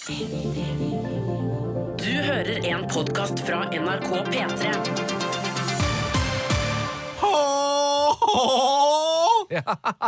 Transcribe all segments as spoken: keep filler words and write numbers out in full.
Du hører en podcast fra N R K P tre. Ja.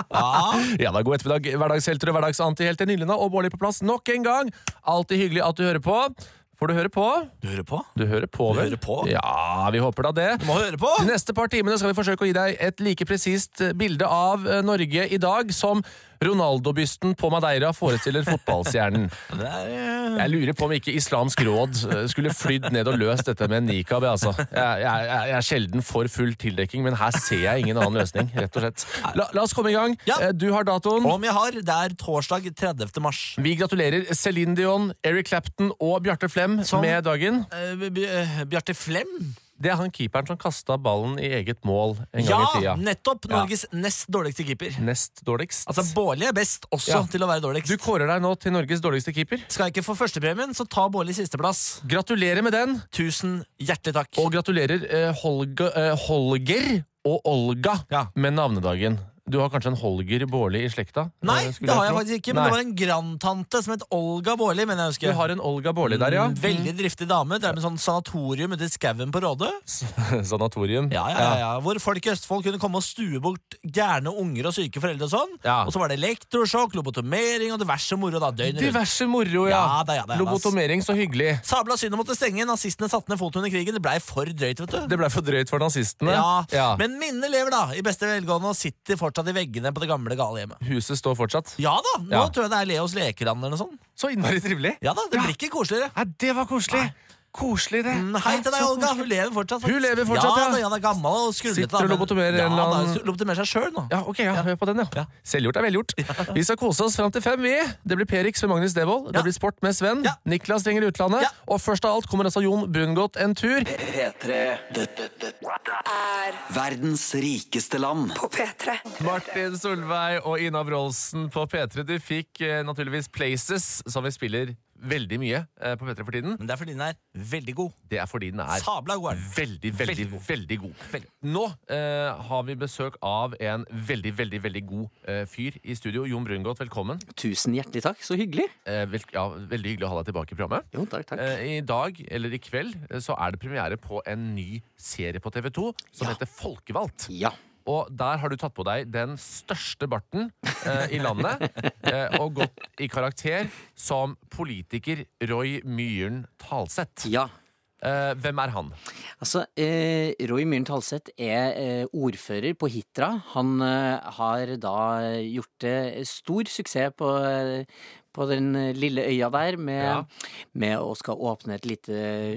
Ja, da god ettermiddag, hverdagshelter og hverdagsantihelt Nylena og Bårli på plass nok en gang. Alltid hyggelig at du hører på. Får du høre på? Du hører på? Du hører på, Du vel? hører på? Ja, vi håper da det. Du må høre på! De neste par timene skal vi forsøke å gi deg et like presist bilde av eh, Norge i dag som Ronaldo-bysten på Madeira forestiller fotballstjernen. Det er, eh, Jeg lurer på om ikke Islamsk råd eh, skulle flydd ned og løst dette med en nikab. Altså. Jeg, jeg, jeg er sjelden for full tildekking, men her ser jeg ingen annen løsning, rett og slett. La, la oss komme i gang. Ja. Eh, Du har datoen. Om jeg har, det er torsdag tredivte mars. Vi gratulerer Celine Dion, Eric Clapton og Bjarte Flem Som- med dagen. Eh, B- B- eh, Bjarte Flem? Det er han keeperen som kastet ballen i eget mål en gang Ja, i tida. nettopp! Norges nest dårligste keeper. Nest dårligst. Altså, Bårli er best også Ja. til å være dårligst. Du kårer deg nå til Norges dårligste keeper. Skal jeg ikke få førstepremien, så ta Bårli sisteplass. Gratulerer med den, Tusen hjertelig takk. og gratulerer eh, Holga, eh, Holger og Olga Ja. med navnedagen. Du har kanskje en Holger Bårli i slekta? Nei, Eh, skulle det har jeg tro. faktisk ikke, men Nei. det var en grandtante som het Olga Bårli, mener jeg å Du huske. har en Olga Bårli der, ja. Mm, Veldig driftig dame. Det er med sånn sanatorium ute i skauen på Råde. Sanatorium. Ja, ja, ja, ja. Hvor folk i Østfold kunne komme og stue bort gærne unger og syke foreldre og sånn. Ja. Og så var det elektrosjokk, lobotomering og diverse moro da, døgnet rundt. Diverse moro, ja. Ja, da, ja, da, ja, da. Lobotomering, så hyggelig. Sabla synd å måtte stenge. Nazistene satte ned foten under krigen. Det blei for drøyt, vet du. Det ble for drøyt for nazistene. Ja, Ja. Men minnet lever da, i beste velgående, og sitter fortsatt i veggene på det gamle gale hjemmet. Huset står fortsatt. Ja da, nå Ja. tror jeg det er Leos lekeland eller noe sånt. Så innmari trivelig. Ja da, det Ja. blir ikke koseligere. Nei, det var koselig. Koselig, det. Mm, Hei til deg, Så Olga. koselig. Hun lever fortsatt. faktisk. Hun lever fortsatt, ja. ja. Da, ja, det er gammel og skrullete. Sitter og da, men- lobotomerer ja, en eller annen- da, lobotomerer seg sjøl nå. Ja, ok, ja, hør på den, ja. Ja. Selvgjort er velgjort. Vi skal kose oss fram til fem, vi. Det blir Perix med Magnus Devold, det Ja. blir Sport med Sven, Ja. Niklas ringer utlandet, Ja. og først av alt kommer altså Jon Brungot en tur. P tre. Dette er verdens rikeste land. På P tre. Martin Solveig og Ina Wroldsen på P tre. Du fikk eh, naturligvis Places, som vi spiller veldig mye eh, på P tre for tiden. Men det er fordi den er veldig god. Det er fordi den er Sabla god er den. veldig, veldig, Veldig god. veldig god. Veldig. Nå eh, har vi besøk av en veldig, veldig, veldig god eh, fyr i studio. Jon Brungot, velkommen. Tusen hjertelig takk, så hyggelig. Eh, vel, ja, veldig hyggelig å ha deg tilbake i programmet. Jo, takk, takk. Eh, I dag, eller i kveld, eh, så er det premiere på en ny serie på T V to som Ja. heter Folkevalgt. Ja. Og der har du tatt på deg den største barten eh, i landet eh, og gått i karakter som politiker Roy Myhren Talseth. Ja. Eh, hvem er han? Altså, eh, Roy Myhren Talseth er eh, ordfører på Hitra. Han eh, har da gjort eh, stor suksess på, eh, på den lille øya der med, Ja. med å skal åpne et lite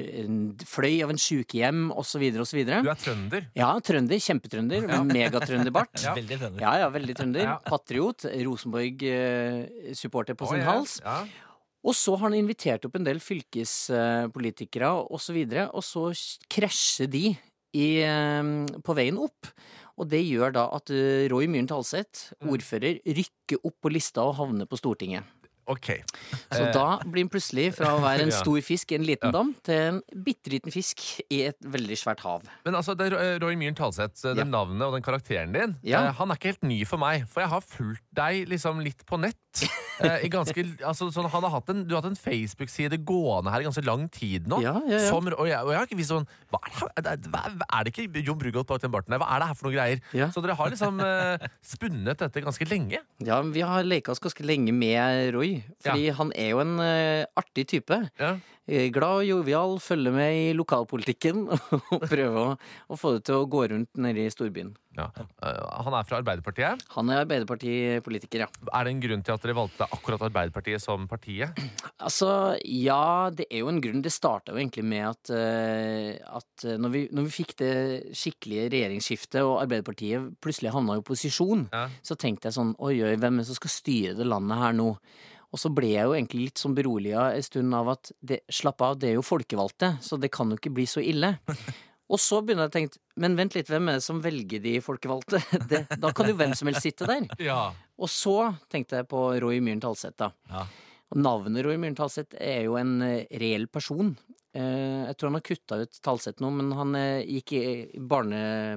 en fløy av en sykehjem osv. osv. Du er trønder. Ja, trønder. Kjempetrønder. Med megatrønderbart. Ja. Veldig trønder. Ja, ja, veldig trønder. Ja. Patriot. Rosenborg-supporter på sin Å, ja, hals. Ja. Og så har han invitert opp en del fylkespolitikere og så videre, og så krasjer de i, eh, på veien opp. Og det gjør da at eh, Roy Myhren Talseth, ordfører, rykker opp på lista og havner på Stortinget. Ok. Så Eh, da blir han plutselig fra å være en Ja. stor fisk i en liten dam, til en bitte liten fisk i et veldig svært hav. Men altså, det er eh, Roy Myhren Talseth, det Ja. navnet og den karakteren din, Ja. eh, han er ikke helt ny for meg, for jeg har fulgt deg liksom litt på nett. Eh, i ganske, altså, sånn, han har hatt en, du har hatt en Facebook-side gående her i ganske lang tid nå. Ja, ja, ja. Som, og, jeg, og jeg har ikke visst sånn hva er, det, her- hva, hva- er det ikke Jon Brungot bak den barten her? Hva er det her for noe greier? Ja. Så dere har liksom eh, spunnet dette ganske lenge. Ja, vi har leka oss ganske lenge med Roy, fordi han er jo en eh, artig type. Ja. Eh, Glad og jovial, følger med i lokalpolitikken og prøver å, å få det til å gå rundt nede i storbyen. Ja. Eh, han er fra Arbeiderpartiet. Han er Arbeiderpartipolitiker, ja. Er det en grunn til at dere valgte akkurat Arbeiderpartiet som partiet? Altså, ja, det er jo en grunn. Det starta jo egentlig med at, eh, at når, vi, når vi fikk det skikkelige regjeringsskiftet, og Arbeiderpartiet plutselig havna i opposisjon, Ja. så tenkte jeg sånn, oi, oi, hvem er det som skal styre det landet her nå? Og så ble jeg jo egentlig litt sånn beroliget en stund av at det, slapp av, det er jo folkevalgte, så det kan jo ikke bli så ille. Og så begynner jeg å tenke, men vent litt, hvem er det som velger de folkevalgte? Det, da kan jo hvem som helst sitte der. Ja. Og så tenkte jeg på Roy Myhren Talseth da. Ja. Og navnet Roy Myhren Talseth er jo en eh, reell person. Eh, jeg tror han har kutta ut Talseth nå, men han eh, gikk i barne...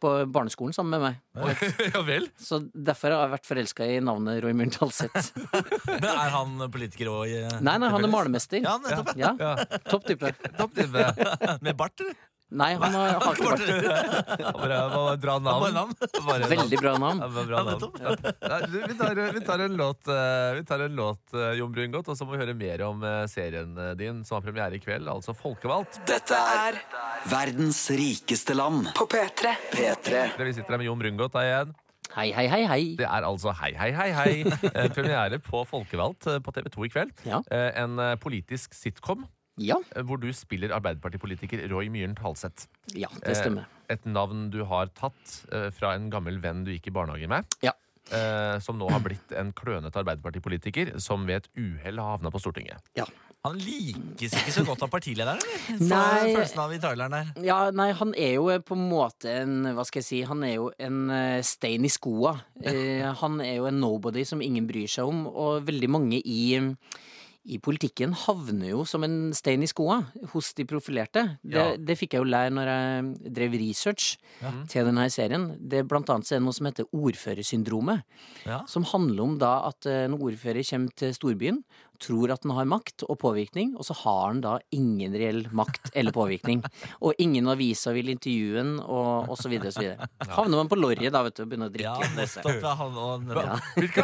på barneskolen sammen med meg. Ja vel? Så derfor har jeg vært forelska i navnet Roy Myhren Talseth. Men er han politiker òg? Nei, nei, han er malermester. Ja, nettopp. Ja, Ja. topp type. Topp type. Med bart, eller? Nei, han har, har ikke vært Bare, bare dra navn. Bare navn. Bare veldig bra navn. Ja, det var bra navn. Nei, du, vi, tar, vi tar en låt, eh, vi tar en låt eh, Jon Brungot, og så må vi høre mer om eh, serien eh, din som har premiere i kveld, altså Folkevalgt. Dette er verdens rikeste land På P tre. P tre. Vi sitter her med Jon Brungot da igjen. Hei, hei, hei, hei. Det er altså hei, hei, hei, hei. Eh, premiere på Folkevalgt eh, på T V to i kveld. Ja. Eh, en eh, politisk sitcom Ja, eh, hvor du spiller Arbeiderpartipolitiker Roy Myhren Talseth. ja, det stemmer. Eh, et navn du har tatt eh, fra en gammel venn du gikk i barnehage med. Ja. Eh, som nå har blitt en klønete Arbeiderpartipolitiker som ved et uhell har havna på Stortinget. Ja. Han likes ikke så godt av partilederen, eller? Nei. Følelsen av i traileren der. Ja, nei, han er jo på en måte en, hva skal jeg si, han er jo en eh, stein i skoa. Eh, han er jo en nobody som ingen bryr seg om, og veldig mange i i politikken havner jo som en stein i skoa hos de profilerte. Det, Ja. det fikk jeg jo lære når jeg drev research til denne serien. Det er blant annet så er det noe som heter ordførersyndromet, Ja. som handler om da at en ordfører kommer til storbyen, tror at den har makt og påvirkning, og så har den da ingen reell makt eller påvirkning. Og ingen aviser vil intervjue den, og, og så videre og så videre. Havner man på lorry da, vet du, og begynner å Ja, drikke. nettopp. Ja, han, og, Hva- Hvilke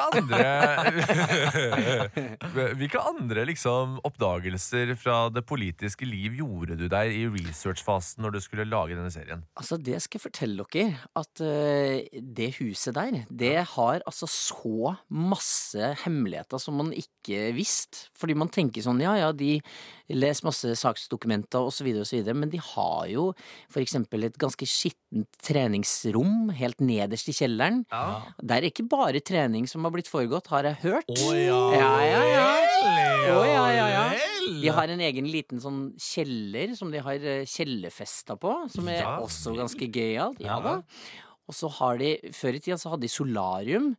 andre Hvilke andre liksom oppdagelser fra det politiske liv gjorde du deg i researchfasen når du skulle lage denne serien? Altså, det skal jeg fortelle dere, at eh, det huset der, det har altså så masse hemmeligheter som man ikke visste. Fordi man tenker sånn, ja, ja, de leser masse saksdokumenter og så videre og så videre, men de har jo for eksempel et ganske skittent treningsrom helt nederst i kjelleren. Der er ikke bare trening som har blitt foregått, har jeg hørt. Å ja. Ja, ja, ja. Å, ja, ja, ja. vel. De har en egen liten sånn kjeller som de har eh, kjellerfesta på, som er Ja, også ganske gøyalt. Ja Ja. da. Og så har de, før i tida så hadde de solarium.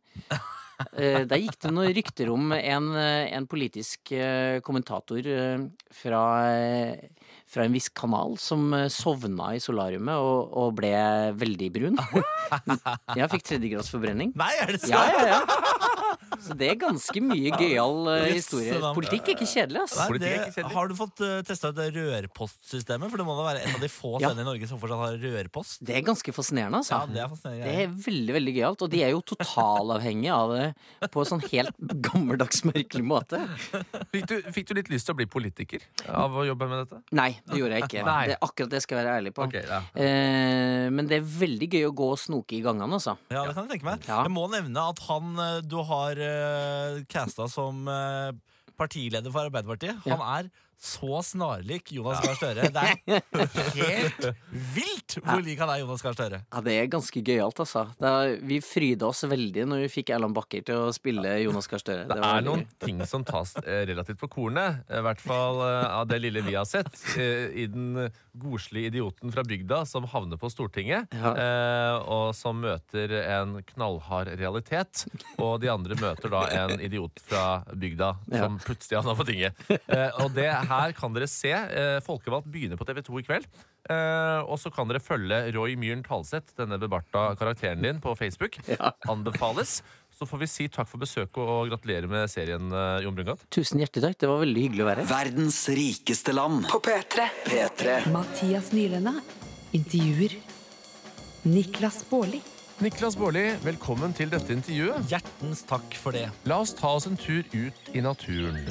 Eh, Der gikk det noen rykter om en, eh, en politisk eh, kommentator eh, fra, eh, fra en viss kanal som eh, sovna i solariumet og, og ble veldig brun. Jeg fikk tredjegrads forbrenning. Nei, er det sant? Ja, ja, ja. Så det er ganske mye gøyal eh, Yes, historie. da. Politikk er ikke kjedelig, ass. Nei, Politikk er ikke det, kjedelig. har du fått uh, testa ut det rørpostsystemet? For det må da være et av de få Ja. stedene i Norge som fortsatt har rørpost. Det er ganske fascinerende, altså. Ja, det er fascinerende. Det er veldig, veldig gøyalt, og de er jo totalavhengige av det på en sånn helt gammeldags, merkelig måte. Fikk du, fikk du litt lyst til å bli politiker av å jobbe med dette? Nei, det gjorde jeg ikke. Nei. Det er akkurat det jeg skal være ærlig på. Ok, ja. Eh, men det er veldig gøy å gå og snoke i gangene, altså. Ja, det kan jeg tenke meg. Ja. Jeg må nevne at han uh, du har uh, casta som uh, partileder for Arbeiderpartiet, Ja. han er så snarlik Jonas Gahr Støre. Det er helt vilt hvor lik han er Jonas Gahr Støre. Ja, det er ganske gøyalt, altså. Da, vi fryda oss veldig når vi fikk Erland Bakker til å spille Jonas Gahr Støre. Det var er veldig noen gøy. ting som tas eh, relativt på kornet, i hvert fall eh, av det lille vi har sett, eh, i den godslige idioten fra bygda som havner på Stortinget, Ja. eh, og som møter en knallhard realitet, og de andre møter da en idiot fra bygda Ja. som plutselig havner på tinget. Eh, og det her kan dere se. Eh, Folkevalgt begynner på T V to i kveld. Eh, og så kan dere følge Roy Myhren Talseth, denne bebarta karakteren din, på Facebook. Ja. Anbefales. Så får vi si takk for besøket og gratulerer med serien, eh, Jon Brungot. Tusen hjertelig takk, det var veldig hyggelig å være her. Verdens rikeste land På P tre. P tre. Mathias Nylenda intervjuer Niklas Baarli. Niklas Baarli, velkommen til dette intervjuet. Hjertens takk for det. La oss ta oss en tur ut i naturen.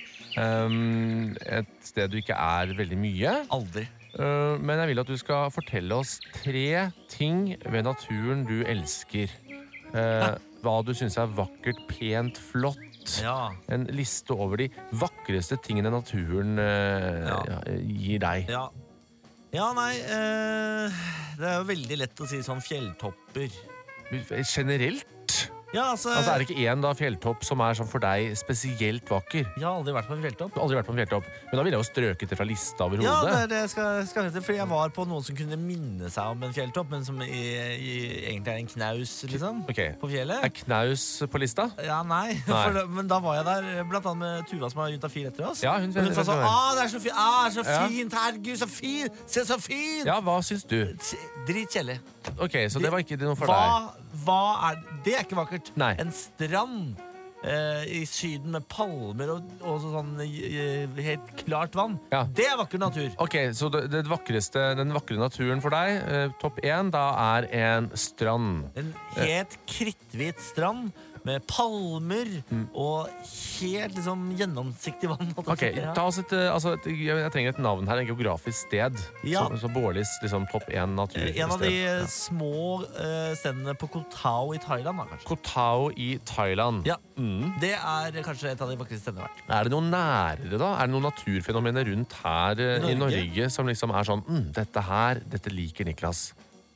Um, et sted du ikke er veldig mye. Aldri. Uh, men jeg vil at du skal fortelle oss tre ting ved naturen du elsker. Uh, hva du syns er vakkert, pent, flott. Ja. En liste over de vakreste tingene naturen uh, Ja. ja, gir deg. Ja, ja nei eh, det er jo veldig lett å si sånn fjelltopper. Generelt? Ja, altså, Altså, er det ikke en da fjelltopp som er sånn for deg spesielt vakker? Jeg har aldri vært på en fjelltopp. Du har aldri vært på en fjelltopp, men da ville jeg jo strøket det fra lista over Ja, det hodet. er det jeg skal, skal hete, fordi jeg var på noen som kunne minne seg om en fjelltopp, men som i, i, egentlig er en knaus, liksom, Ok, på fjellet. er knaus på lista? Ja, nei, Nei. For, men da var jeg der, blant annet med Tuva som har juntafil etter oss. Ja, hun- og hun sa sånn, hun- ah, det er så, fi ah, det er så Ja. fint, herregud, så fint, se så fint. Ja, hva syns du? Drit kjedelig. Ok, så det var ikke noe for deg. Hva, hva er, det er ikke vakkert. Nei. En strand eh, i syden med palmer og, og sånn eh, helt klart vann. Ja. Det er vakker natur. Ok, så det, det vakreste, den vakre naturen for deg, eh, topp én, da er en strand. En helt kritthvit strand med palmer og helt liksom gjennomsiktig vann. holdt jeg Ok, på å si. Ja. ta oss et, eh, altså, et, jeg trenger et navn her, en geografisk sted. Ja. Så, så Bårlis liksom topp én natur. En av de Ja. små eh, stedene på Koh Tao i Thailand, da, kanskje. Koh Tao i Thailand. Ja. Mm. Det er kanskje et av de vakreste stedene jeg har vært. Er det noe nærere, da? Er det noen naturfenomener rundt her eh, I i Norge? Norge som liksom er sånn mm, dette her, dette liker Niklas.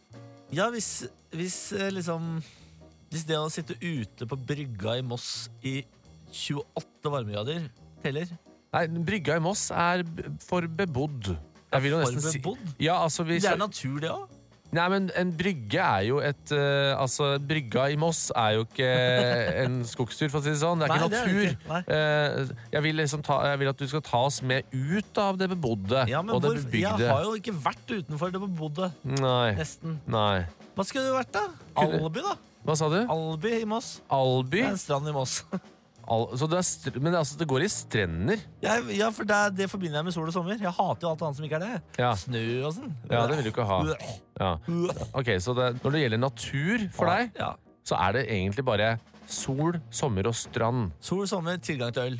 Ja, hvis, hvis eh, liksom Hvis det å sitte ute på brygga i Moss i tjueåtte varmegrader teller. Nei, brygga i Moss er b- for bebodd. Jeg vil jo For nesten si bebodd? Ja, altså hvis Det er natur, det òg. Nei, men en brygge er jo et eh, Altså, brygga i Moss er jo ikke en skogstur, for å si det sånn. Det er ikke Nei, det er det natur. ikke. Nei. Eh, jeg, vil liksom ta, jeg vil at du skal ta oss med ut av det bebodde Ja, men og det hvor, bebygde. jeg har jo ikke vært utenfor det bebodde. Nei. Nesten. Nei. Hva skulle du vært, da? Kunne- Alby, da. Hva sa du? Alby i Moss. Alby? Det er en strand i Moss. Al så det er str men altså, det går i strender? Jeg, ja, for det, det forbinder jeg med sol og sommer. Jeg hater jo alt annet som ikke er det. Ja. Snø og sånn. Ja, det vil du ikke ha. Ja. Ok, så det, når det gjelder natur for deg, Ja. så er det egentlig bare sol, sommer og strand. Sol, sommer, tilgang til øl.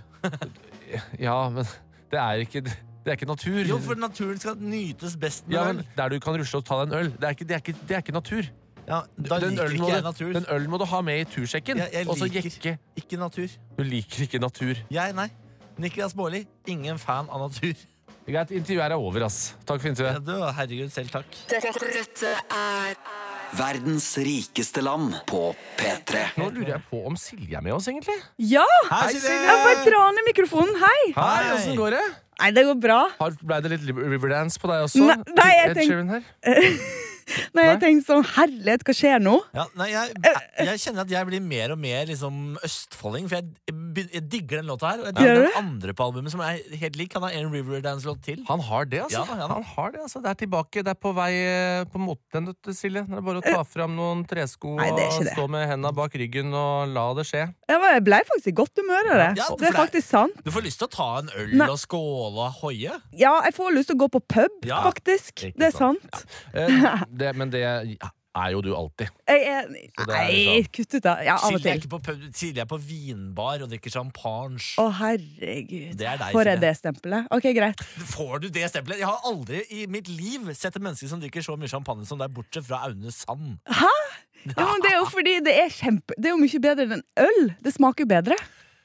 Ja, men det er ikke, det er ikke natur. Jo, for naturen skal nytes best med Ja, øl. men Der du kan rusle og ta deg en øl. Det er ikke, det er ikke, det er ikke natur. Ja, da Den liker ølen må ikke jeg du- natur. Den ølen må du ha med i tursjekken. Jeg, jeg Og så liker jekke. ikke natur. Du liker ikke natur. Jeg, nei. Niklas Baarli, ingen fan av natur. Greit, intervjuet er over, ass. Takk for Ja, intervjuet. du, herregud, selv takk. Dette er Verdens rikeste land på P tre. Nå lurer jeg på om Silje er med oss, egentlig. Ja! Hei, Silje! Silje! Jeg bare drar ned mikrofonen. Hei! Hei, Hei. åssen går det? Nei, det går bra. Har, ble det litt Riverdance på deg også? Nei, nei, jeg Ed tenk- Sheeran her? Nei, jeg tenkte sånn, herlighet, hva skjer nå? Ja, nei, jeg, jeg kjenner at jeg blir mer og mer liksom østfolding, for jeg, jeg, jeg digger den låta her. Og jeg digger Gjør den andre på albumet, som er helt lik. Han har en Riverdance-låt til. Han har det, altså. Ja, ja da. Han har det, altså. Det er tilbake. Det er på vei eh, på moten, vet du, Silje. Det er bare å ta fram noen tresko Nei, det er og ikke det. stå med hendene bak ryggen og la det skje. Jeg var- Jeg ble faktisk i godt humør av det. Ja, for Det er det er- faktisk sant. Du får lyst til å ta en øl Nei. og skåle og hoie. Ja, jeg får lyst til å gå på pub, Ja. faktisk. Ikke Det er sant. sant. Eh, det, men det er jo du alltid. Jeg er, Så det er nei, liksom- kutt ut da. Ja, av og Silje er til. ikke på pub, Silje er på vinbar og drikker champagne. Å, herregud. Det er deg, Får jeg Silje. det stempelet? Ok, greit. Får du det stempelet? Jeg har aldri i mitt liv sett et menneske som drikker så mye champagne som deg, bortsett fra Aune Sand. Ja, men det er jo fordi det er kjempe Det er jo mye bedre enn øl. Det smaker jo bedre.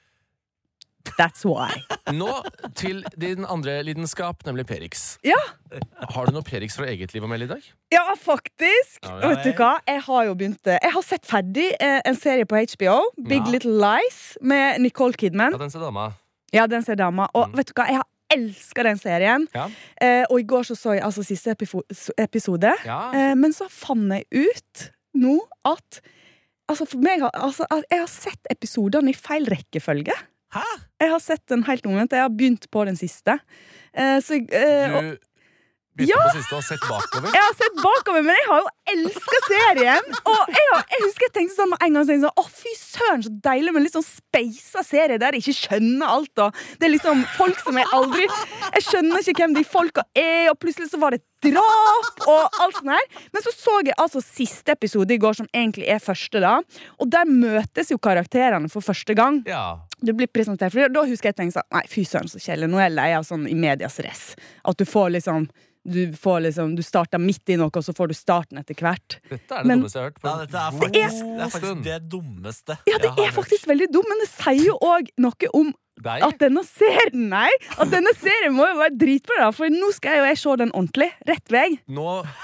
That's why. Nå til din andre lidenskap, nemlig Perix. Ja, Har du noe Perix fra eget liv å melde i dag? ja faktisk. Ja, ja, Vet du hva? Jeg har jo begynt eh, Jeg har sett ferdig eh, en serie på H B O, Big Ja. Little Lies, med Nicole Kidman. Ja, den ser dama. Ja, den ser dama. Og vet du hva? Jeg har elska den serien. Ja. Eh, og i går så, så jeg altså siste epifo- episode. Ja. Eh, men så fant jeg ut nå at Altså for meg har, altså, at jeg har sett episodene i feil rekkefølge. Hæ? Jeg har sett den helt omvendt. Jeg har begynt på den siste. Eh, så jeg, eh, og- Du begynte Ja. på siste og har sett bakover. jeg har sett bakover, men jeg har jo elska serien. Og jeg, har, jeg husker jeg tenkte sånn med en gang så tenkte jeg sånn, Å, fy søren, så deilig med litt sånn speisa serie der jeg ikke skjønner alt. Og det er liksom folk som jeg aldri Jeg skjønner ikke hvem de folka er, og plutselig så var det drap og alt sånt her. Men så så jeg altså siste episode i går, som egentlig er første, da. Og der møtes jo karakterene for første gang. Ja. Det blir presentert, for da husker jeg tenkte sånn, nei, fy søren så kjedelig. Nå er jeg lei av sånn i medias res. At du får liksom Du får liksom, du starter midt i noe, og så får du starten etter hvert. Dette er det Men- dummeste jeg har hørt. på Ja, en dette er god faktisk det, er stund. faktisk det dummeste. Ja, det jeg har er hørt. faktisk veldig dumt, men det sier jo òg noe om Deg? at denne serien Nei, at denne serien må jo være dritbra, da, for nå skal jeg jo jeg se den ordentlig. Rett vei. Nå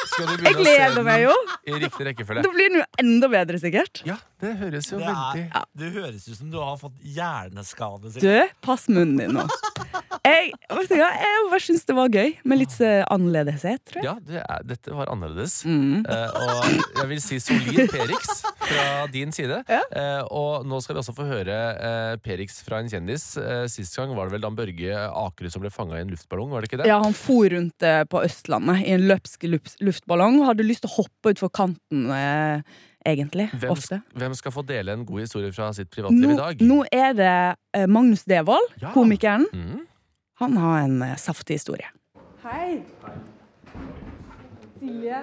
Skal du Jeg begynne å se gleder meg jo. den i riktig rekkefølge? Da blir den jo enda bedre, sikkert. Ja, det høres jo Det, veldig er, det høres ut som du har fått hjerneskade. Silje. Du, pass munnen din nå. Jeg, vet du hva, jeg bare syns det var gøy, med litt uh, annerledeshet, tror jeg. Ja, det er, dette var annerledes. Mm. Eh, og jeg vil si solid Perix fra din side. Ja. Eh, og nå skal vi også få høre eh, Perix fra en kjendis. Eh, sist gang var det vel Dan Børge Akerø som ble fanget i en luftballong, var det ikke det? Ja, han for rundt uh, på Østlandet i en løpsk luft, luftballong og hadde lyst til å hoppe ut for kanten, uh, egentlig, Hvem, ofte. hvem skal få dele en god historie fra sitt privatliv Nå, i dag? nå er det uh, Magnus Devold, Ja. komikeren. Mm. Han har en uh, saftig historie. Hei. Silje.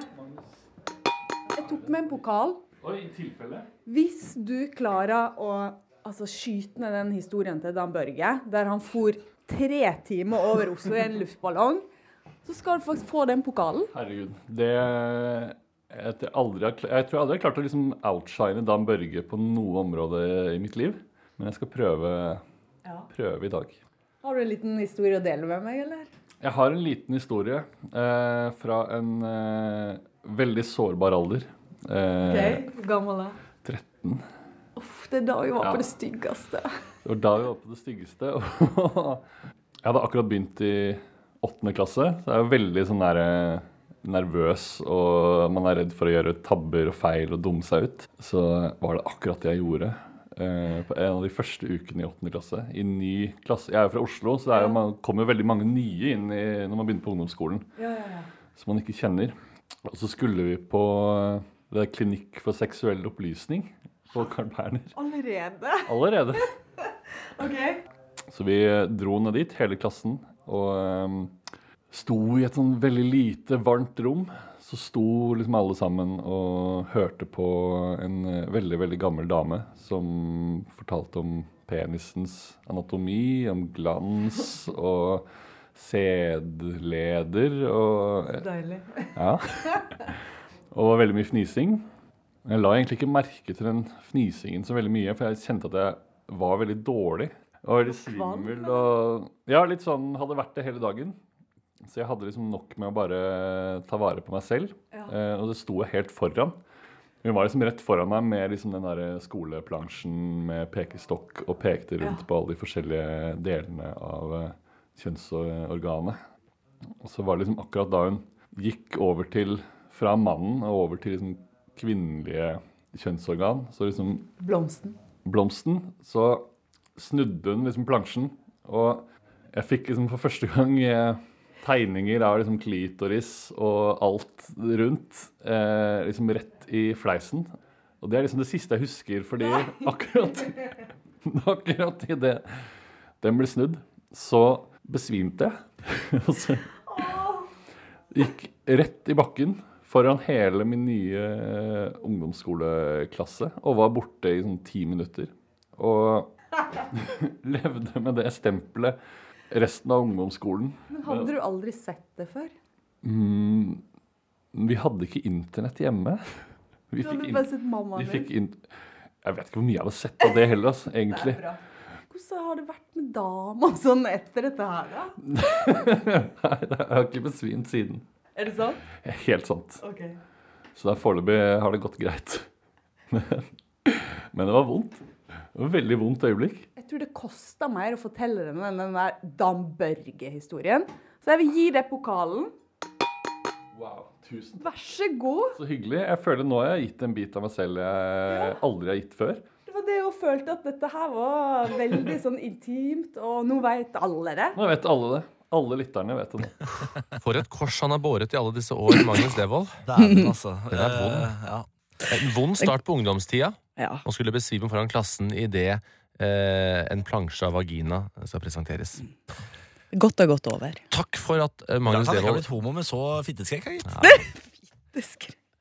Jeg tok med en pokal. Oi, i tilfelle. Hvis du klarer å altså, skyte ned den historien til Dan Børge, der han for tre timer over Oslo i en luftballong, så skal du faktisk få den pokalen. Herregud. Det jeg, tror aldri, har- jeg tror aldri jeg har klart å liksom outshine Dan Børge på noe område i mitt liv. Men jeg skal prøve, Ja. prøve i dag. Har du en liten historie å dele med meg, eller? Jeg har en liten historie eh, fra en eh, veldig sårbar alder. Eh, Hvor gammel er tretten. Uff, det er da vi var Ja. på det styggeste. Det var da vi var på det styggeste. Og jeg hadde akkurat begynt i åttende klasse, så jeg er veldig sånn der, eh, nervøs, og man er redd for å gjøre tabber og feil og dumme seg ut. Så var det akkurat det jeg gjorde. eh, På en av de første ukene i åttende klasse. I ny klasse. Jeg er jo fra Oslo, så det er jo, man kommer jo veldig mange nye inn i, når man begynner på ungdomsskolen. Ja, ja, ja. Som man ikke kjenner. Og så skulle vi på det er klinikk for seksuell opplysning på Carl Berner. Allerede? Allerede. Ok. Så vi dro ned dit, hele klassen, og um, sto i et sånn veldig lite, varmt rom. Så sto liksom alle sammen og hørte på en eh, veldig, veldig gammel dame som fortalte om penisens anatomi, om glans og sædleder og Deilig. Ja. Og var veldig mye fnising. Jeg la egentlig ikke merke til den fnisingen så veldig mye, for jeg kjente at jeg var veldig dårlig. Jeg var veldig svimmel og ja, litt sånn hadde vært det hele dagen. Så jeg hadde liksom nok med å bare ta vare på meg selv. Ja. Eh, og det sto jeg helt foran. Hun var liksom rett foran meg med liksom den der skoleplansjen med pekestokk og pekte rundt Ja. på alle de forskjellige delene av eh, kjønnsorganet. Og så var det liksom akkurat da hun gikk over til, fra mannen og over til liksom kvinnelige kjønnsorgan, så liksom Blomsten. blomsten, så snudde hun liksom plansjen, og jeg fikk liksom for første gang eh, tegninger av liksom klitoris og alt rundt, eh, liksom rett i fleisen. Og det er liksom det siste jeg husker, fordi akkurat, akkurat i det den ble snudd, så besvimte jeg. Og så gikk rett i bakken foran hele min nye ungdomsskoleklasse, og var borte i sånn ti minutter. Og levde med det stempelet resten av ungdomsskolen. Men hadde du aldri sett det før? Mm, vi hadde ikke internett hjemme. Vi Du fikk hadde in- bare sett mammaen vi din. fikk in- Jeg vet ikke hvor mye jeg hadde sett av det heller, altså, egentlig. Det er bra. Hvordan har det vært med dama og sånn etter dette her, da? Nei, jeg har ikke besvimt siden. Er det sant? Helt sant. Ok. Så da foreløpig har det gått greit. Men det var vondt. Det var et veldig vondt øyeblikk. Jeg tror det koster mer å fortelle den enn den der Dan Børge-historien. Så jeg vil gi deg pokalen. Wow, tusen. Vær så god. Så hyggelig. Jeg føler nå har jeg gitt en bit av meg selv jeg aldri har gitt før. Det var det jeg følte, at dette her var veldig sånn intimt, og nå vet alle det. Nå vet alle det. Alle lytterne vet det nå. For et kors han har båret i alle disse år, Magnus Devold. Dæven, altså. Den er vond. Eh, ja. En vond start på ungdomstida. Ja. Og skulle besvime foran klassen i det eh, en plansje av vagina skal presenteres. Godt og godt over. Takk for at eh, Da Magnus kan jeg ikke ha Devold blitt homo med så fitteskrekk, gitt. Det skr-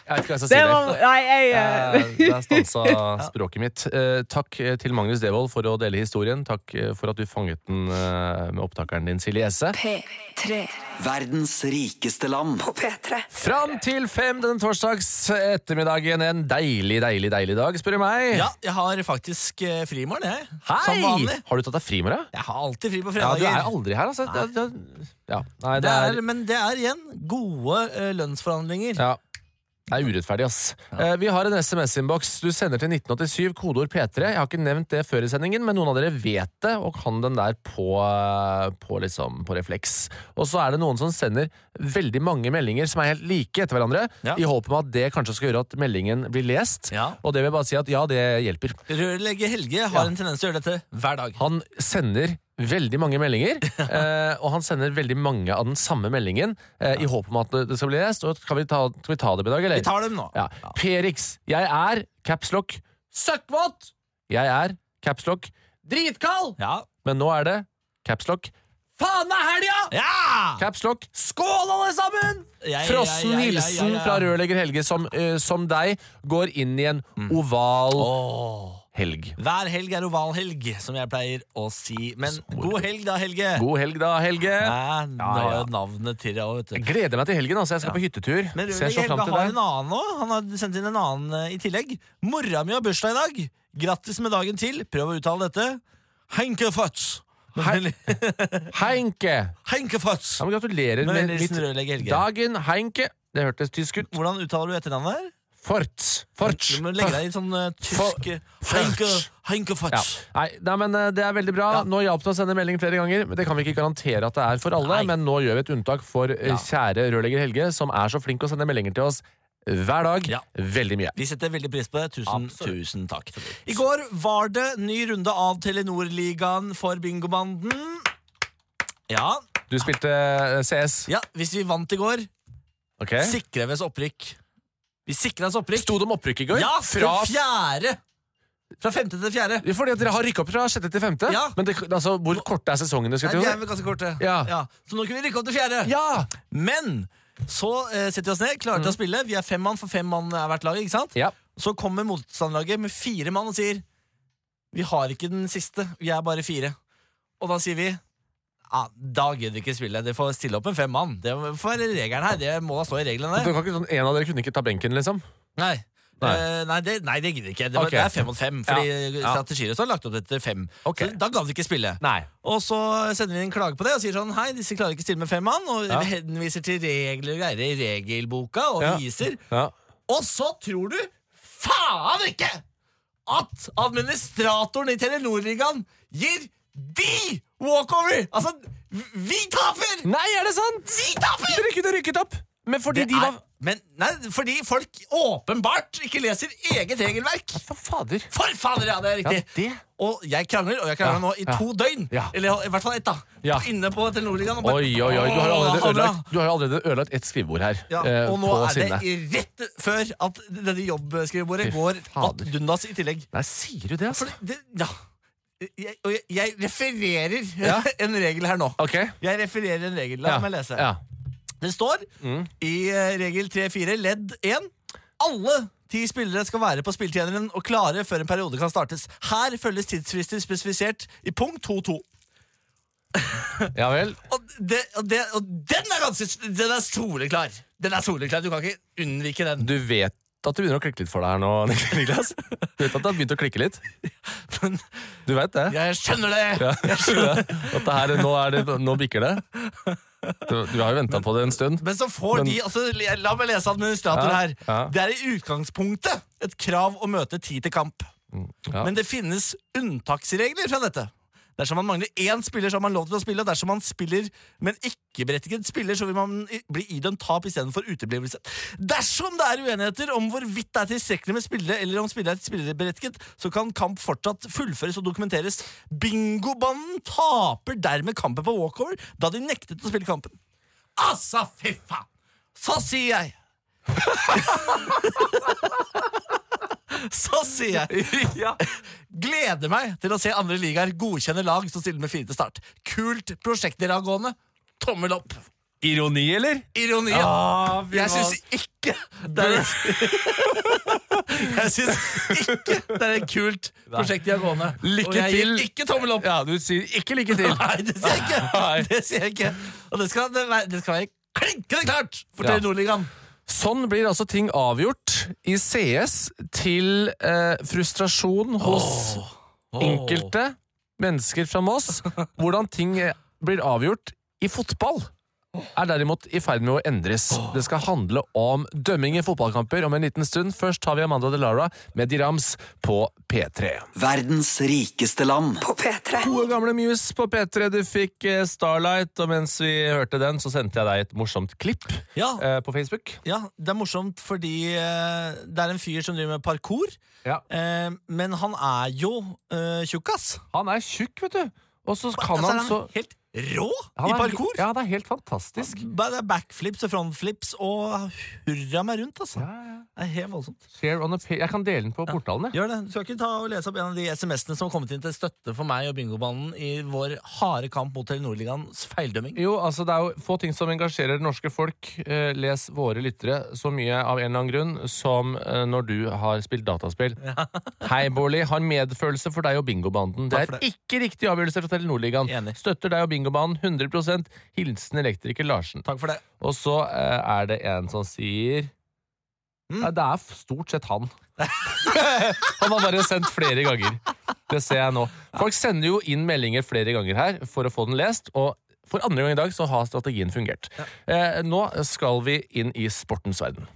Jeg vet ikke hva jeg skal si Det der. var Nei, jeg eh, Eh, Der stansa språket mitt. Eh, Takk til Magnus Devold for å dele historien. Takk eh, for at du fanget den eh, med opptakeren din, Silje Esse. P tre Verdens rikeste land. på P tre. Fram til fem denne torsdags ettermiddagen. En deilig, deilig, deilig dag, spør du meg. Ja, jeg har faktisk eh, fri i morgen, jeg. Hei! Som vanlig. Har du tatt deg fri i morgen? Jeg har alltid fri på Ja, du fredager. er aldri her, altså. Det, det, ja. Nei, det er, men det er igjen gode eh, lønnsforhandlinger. Ja. Det er urettferdig, ass. Eh, vi har en S M S-innboks. Du sender til nitten åttisju, kodeord P tre. Jeg har ikke nevnt det før i sendingen, men noen av dere vet det og kan den der på, eh, på, liksom, på refleks. Og så er det noen som sender veldig mange meldinger som er helt like etter hverandre, Ja. i håp om at det kanskje skal gjøre at meldingen blir lest. Ja. Og det vil jeg bare si at ja, det hjelper. Rørlegger Helge har Ja. en tendens til å gjøre dette hver dag. Han sender veldig mange meldinger, eh, og han sender veldig mange av den samme meldingen eh, i håp om at det skal bli lest. Og skal vi ta, skal vi ta det i dag, eller? Vi tar dem nå. Ja. Perix, jeg er capslock søkkvåt! Jeg er capslock dritkald! Ja. Men nå er det capslock faen meg helga! Ja! Capslock skål, alle sammen! Jeg- Frossen jeg- jeg- jeg- hilsen jeg- jeg- fra rørlegger Helge, som, eh, som deg går inn i en oval Åh. helg. Hver helg er oval helg, som jeg pleier å si. Men god helg da, Helge. God helg da, Helge. Ja, du Ja, har ja. jo navnet til det også, vet Jeg du. gleder meg til helgen. altså Jeg skal på hyttetur. Men Ser Rørlegger så fram Helge til har det. en annen nå. Han har sendt inn en annen eh, i tillegg. Mora mi har bursdag i dag. Grattis med dagen til. Prøv å uttale dette. Henkefots. Hei- Heinke. Henkefots. Ja, men gratulerer Med med vennligst litt Rørlegger Helge. dagen, Heinke. Det hørtes tysk ut. Hvordan uttaler du etternavnet der? Forts. Forts. Du må legge deg i sånn uh, tysk eh, For- Henke, Ja. Henkefots. Nei, nei, men eh, det er veldig bra. Ja. Nå hjalp det å sende melding flere ganger. Men Det kan vi ikke garantere at det er for alle. Nei. Men nå gjør vi et unntak for eh, Ja. kjære rørlegger Helge, som er så flink å sende meldinger til oss hver dag. Ja. Veldig mye. Vi setter veldig pris på det. Tusen, Absolutt. tusen takk. I går var det ny runde av Telenor-ligaen for bingobanden. Ja, Du spilte eh, C S. ja, hvis vi vant i går, Ok. sikrer vi oss opprykk. Vi sikrer oss opprykk. Sto det om opprykk i går? Ja, Fra fra fjerde! Fra femte til fjerde. Fordi at dere har rykket opp fra sjette til femte? Ja. Men det, altså, hvor korte er sesongene? Nei, Skal de jeg er til? vel ganske korte. Ja. Så nå kan vi rykke opp til fjerde. Ja! Men så eh, setter vi oss ned, klarer til å spille. Vi er fem mann, for fem mann er hvert lag. Ikke sant? Ja. Så kommer motstanderlaget med fire mann og sier vi har ikke den siste, vi er bare fire. Og da sier vi ja, da gidder vi ikke spille. Dere får stille opp med fem mann. Det får være regelen her. Det må da stå i reglene. Det kan ikke, sånn, en av dere kunne ikke ta benken, liksom? Nei. Nei. Eh, nei, det, nei, det gidder ikke. Det, var, Ok. det er fem mot fem. Fordi Ja. strategier og sånn er lagt opp etter fem. Ok. Så da gadd vi ikke spille. Nei. Og så sender vi en klage på det og sier sånn hei, disse klarer ikke stille med fem mann. Og Ja. henviser til regler og greier i regelboka og Ja. viser. Ja. Og så tror du faen ikke at administratoren i Telenor-ligaen gir de walkover! Altså, vi taper! Nei, er det sant? Vi taper! Dere kunne rykket opp! Men fordi Det de var er, men, nei, fordi folk åpenbart ikke leser eget regelverk. For fader. For fader, ja, det er Ja, riktig. det Og jeg krangler, og jeg krangler Ja, nå i ja. to døgn. Ja. Eller i hvert fall ett, da. Ja. Inne på Telenor-ligaen. og bare- Oi, oi, oi. Du har jo allerede Åh, ødelagt, du har jo allerede ødelagt et skrivebord her. Ja, eh, og nå på er det Sinne. i rett før at dette jobbskrivebordet Fy går fader. att dundas i tillegg. Nei, sier du det, altså? For det, ja jeg, Og jeg, jeg refererer Ja. en regel her nå. Ok. Jeg refererer en regel. La Ja. meg lese. Ja. Det står Mm. i eh, regel tre fire ledd én alle ti spillere skal være på spilltjeneren og klare før en periode kan startes. Her følges tidsfrister spesifisert i punkt to to. ja vel. Og, det, og, det, og den er ganske Den er soleklar. Den er soleklar, Du kan ikke unnvike den. Du vet at det begynner å klikke litt for deg her nå, Niklas? Du vet at det har begynt å klikke litt? Men Du vet det? jeg skjønner det! Ja, jeg skjønner det. At det her, nå, er det, nå bikker det. Du, du har jo venta på det en stund. Men så får Men- de altså, La meg lese administrator Ja, her. ja. Det er i utgangspunktet et krav å møte ti til kamp. Ja. Men det finnes unntaksregler fra dette. Dersom man mangler én spiller, så har man lov til å spille. Og dersom man spiller med en ikke-berettiget spiller, så vil man i- bli idømt tap istedenfor uteblivelse. Dersom det er uenigheter om hvorvidt det er tilstrekkelig med spillere, eller om spillere er spillerberettiget, så kan kamp fortsatt fullføres og dokumenteres. Bingobanden taper dermed kampen på walkover, da de nektet å spille kampen. Altså, fy faen! Så sier jeg Så sier jeg gleder meg til å se andre ligaer godkjenne lag som stiller med fire til start. Kult prosjekt dere har gående. Tommel opp. Ironi, eller? Ironi, ja. Ah, Jeg synes ikke det er Jeg synes ikke det er et kult prosjekt de har gående. Lykke Og jeg gir til. ikke tommel opp. Ja, du sier ikke lykke til. Nei, det sier jeg ikke. Nei. Det sier jeg ikke. Og det skal, det, være- det skal være klinkende klart for Ja. Telenor-ligaen. Sånn blir altså ting avgjort i C S til eh, frustrasjon hos enkelte mennesker fra Moss. Hvordan ting eh, blir avgjort i fotball er derimot i ferd med å endres. Det skal handle om dømming i fotballkamper om en liten stund. Først tar vi Amanda Delara med Dirams på P tre. Verdens rikeste land. På P tre. Gode gamle Muse på P tre. Du fikk eh, Starlight, og mens vi hørte den, så sendte jeg deg et morsomt klipp Ja, eh, på Facebook. ja, det er morsomt fordi eh, det er en fyr som driver med parkour, Ja. eh, men han er jo eh, tjukkas. Han er tjukk, vet du. Og så kan Altså, han så helt rå han i er- parkour. Ja, det er helt fantastisk. Ba- Det er backflips og frontflips og hurra meg rundt, altså. Ja, ja. Det er helt voldsomt. Share on a pa- Jeg kan dele den på portalen. jeg. Gjør det. Du skal ikke ta og lese opp en av de sms'ene som har kommet inn til støtte for meg og bingobanen i vår harde kamp mot Telenor-ligaens feildømming? Jo, altså Det er jo få ting som engasjerer det norske folk. Eh, les våre lyttere så mye av en eller annen grunn som eh, når du har spilt dataspill. Hei, Bårli. Har medfølelse for deg og bingobanden. Det Takk er for det. ikke riktig avgjørelse fra Telenor-ligaen. Enig. Støtter deg og bingobanen hundre prosent. Hilsen elektriker Larsen. Takk for det. Og så eh, er det en som sier Mm. Nei, det er f- stort sett han. Han har bare sendt flere ganger. Det ser jeg nå. Folk sender jo inn meldinger flere ganger her for å få den lest, og for andre gang i dag så har strategien fungert. Eh, nå skal vi inn i sportens verden.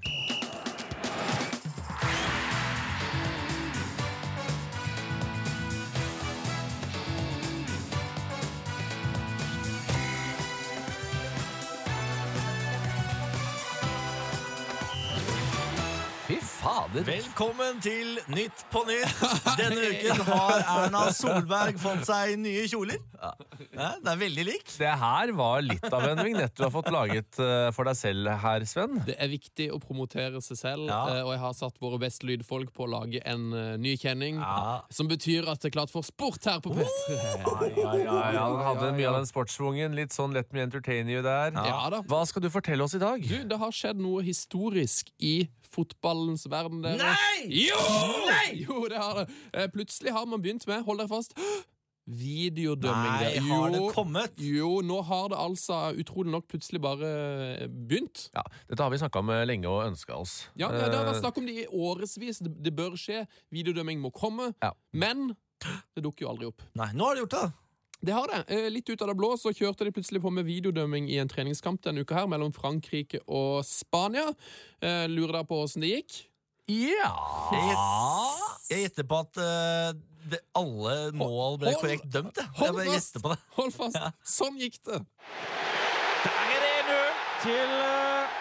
Fy fader. Velkommen til Nytt på Nytt. Denne uken har Erna Solberg fått seg nye kjoler. Ja, det er veldig likt. Det her var litt av en vignett du har fått laget eh, for deg selv her, Sven. Det er viktig å promotere seg selv, Ja. eh, og jeg har satt våre beste lydfolk på å lage en eh, ny kjenning, Ja. som betyr at det er klart for sport her på P tre. Ja, ja, ja, han hadde mye av den sportsvungen. Litt sånn Let me entertain you der. Ja da. Hva skal du fortelle oss i dag? Du, det har skjedd noe historisk i fotballens verden, dere. Nei! Jo! Jo, det har det. Eh, Plutselig har man begynt med, hold dere fast, videodømming. Nei, der. har det Jo, kommet? Jo, nå har det altså utrolig nok plutselig bare eh, begynt. Ja, Dette har vi snakka om lenge og ønska oss. Ja, det, det har vært Eh, snakk om det i årevis. Det, det bør skje. Videodømming må komme. Ja. Men det dukker jo aldri opp. Nei, nå har de gjort det. Det har det. Eh, Litt ut av det blå så kjørte de plutselig på med videodømming i en treningskamp denne uka her mellom Frankrike og Spania. Eh, lurer dere på hvordan det gikk? Ja Jeg gjetter, jeg gjetter på at eh, det, alle mål ble Hold- korrekt dømt. Jeg, Hold jeg bare fast! gjetter på det. Hold fast. Sånn gikk det. Der er det en null til eh,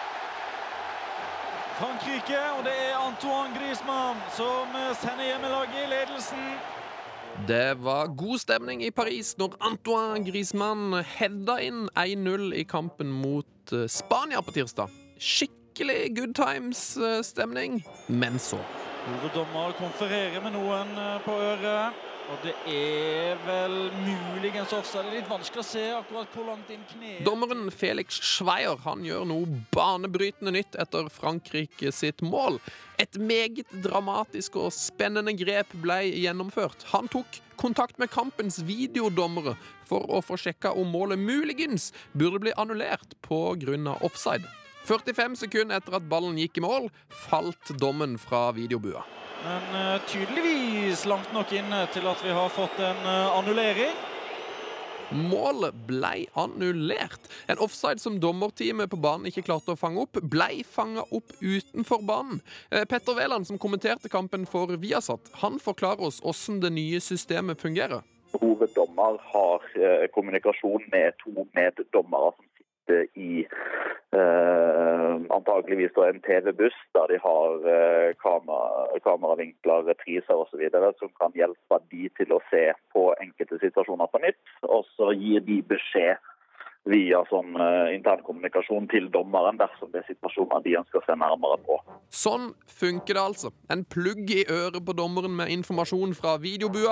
Frankrike, og det er Antoine Griezmann som eh, sender hjemmelaget i ledelsen. Det var god stemning i Paris når Antoine Griezmann hedda inn én null i kampen mot eh, Spania på tirsdag. Skikkelig good times-stemning. Men så Hvor dommer konfererer med noen eh, på øret. Og det er vel muligens offside. Det er litt vanskelig å se akkurat hvor langt inn kneet. Dommeren Felix Schweier han gjør noe banebrytende nytt etter Frankrike sitt mål. Et meget dramatisk og spennende grep ble gjennomført. Han tok kontakt med kampens videodommere for å få sjekka om målet muligens burde bli annullert på grunn av offside. førtifem sekunder etter at ballen gikk i mål, falt dommen fra videobua. Men eh, tydeligvis langt nok inne til at vi har fått en eh, annullering. Målet ble annullert. En offside som dommerteamet på banen ikke klarte å fange opp, ble fanget opp utenfor banen. Eh, Petter Wæland, som kommenterte kampen for Viasat, han forklarer oss hvordan det nye systemet fungerer. Hoveddommer har eh, kommunikasjon med to meddommere som sitter i eh, antageligvis da en T V-buss der de har eh, kamera, kameravinkler, repriser og så videre, som kan hjelpe de til å se på enkelte situasjoner på nytt, og så gir de beskjed via sånn uh, internkommunikasjon til dommeren dersom det er situasjoner de ønsker å se nærmere på. Sånn funker det altså. En plugg i øret på dommeren med informasjon fra videobua,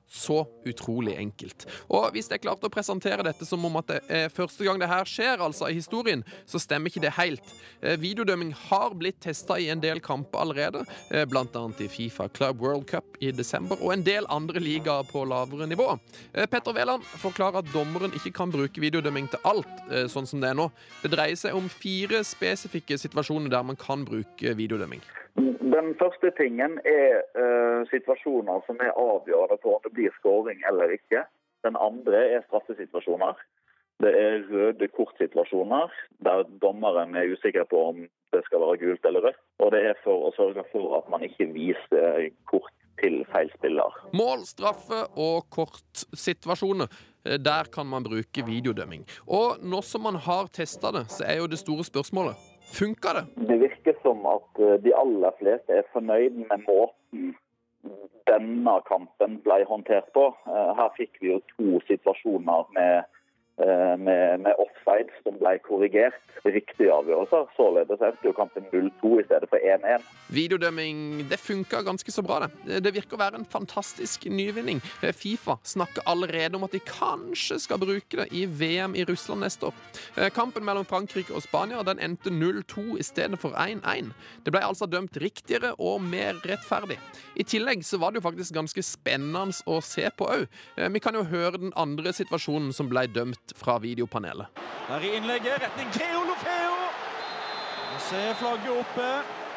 Så utrolig enkelt. Og hvis jeg klarte å presentere dette som om at det er første gang det her skjer, altså i historien, så stemmer ikke det helt. Eh, videodømming har blitt testet i en del kamper allerede, eh, blant annet i FIFA Club World Cup i desember, og en del andre ligaer på lavere nivå. Eh, Petter Veland forklarer at dommeren ikke kan bruke videodømming til alt, eh, sånn som det er nå. Det dreier seg om fire spesifikke situasjoner der man kan bruke videodømming. Den første tingen er uh, situasjoner som er avgjørende for om det blir scoring eller ikke. Den andre er straffesituasjoner. Det er røde kortsituasjoner, der dommeren er usikker på om det skal være gult eller rødt. Og det er for å sørge for at man ikke viser kort til feil spiller. Mål, straffe og kortsituasjoner. Der kan man bruke videodømming. Og nå som man har testet det, så er jo det store spørsmålet: funker det? Det virker som at de aller fleste er fornøyd med måten denne kampen ble håndtert på. Her fikk vi jo to situasjoner med, med, med offside som ble korrigert. Riktige avgjørelser. Således endte jo kampen null to i stedet for én én. Videodømming, det funker ganske så bra, det. Det virker å være en fantastisk nyvinning. FIFA snakker allerede om at de kanskje skal bruke det i V M i Russland neste år. Kampen mellom Frankrike og Spania, den endte null to i stedet for én én. Det ble altså dømt riktigere og mer rettferdig. I tillegg så var det jo faktisk ganske spennende å se på òg. Vi kan jo høre den andre situasjonen som ble dømt fra videopanelet. Her i innlegget, retning Theo Lofeo. Vi ser flagget oppe.